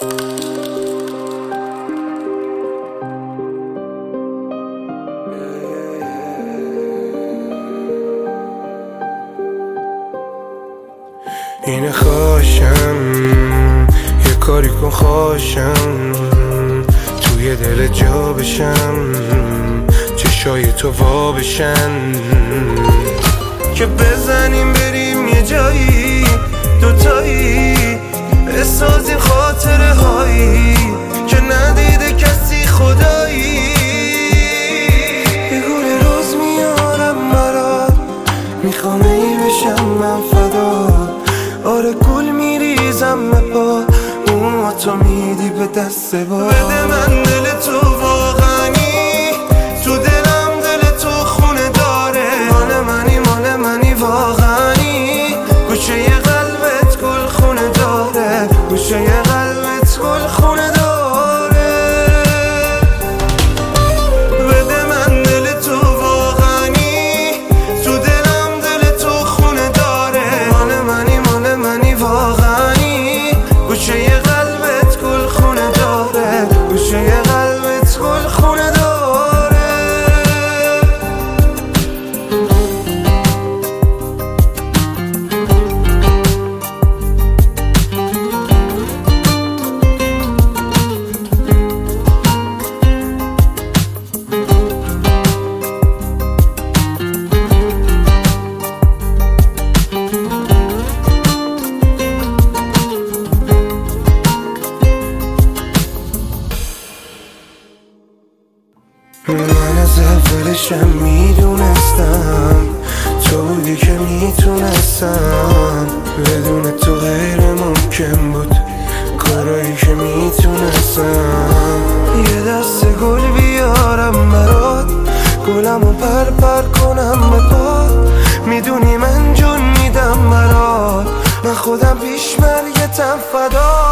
اینه خواشم یه کاری کن خواشم توی دل جا بشم چشای تو وا بشن که بزنیم بریم یه جایی دوتایی بسازیم خاطره هایی که ندیده کسی خدایی یه گوله روز میارم برات میخوام ای بشم من فدا آره گل میریزم به پا اون تو میدی به دست با بده من دل تو واقعی تو دلم دل تو خونه داره مال منی واقعی گوشه ی قلبت گل خونه داره گوشه ی قلبت گل خونه داره بده من دل تو واقعی تو دلم دل تو خونه داره مال منی واقعی گوشه ی قلبت گل خونه داره گوشه ی قلبت گل خونه داره من از اولشم میدونستم تو بودی که میتونستم بدون تو غیر ممکن بود کارایی که میتونستم یه دست گل بیارم برات گلمو پر کنم به پات میدونی من جون میدم برات من خودم پیش مرگتم فدا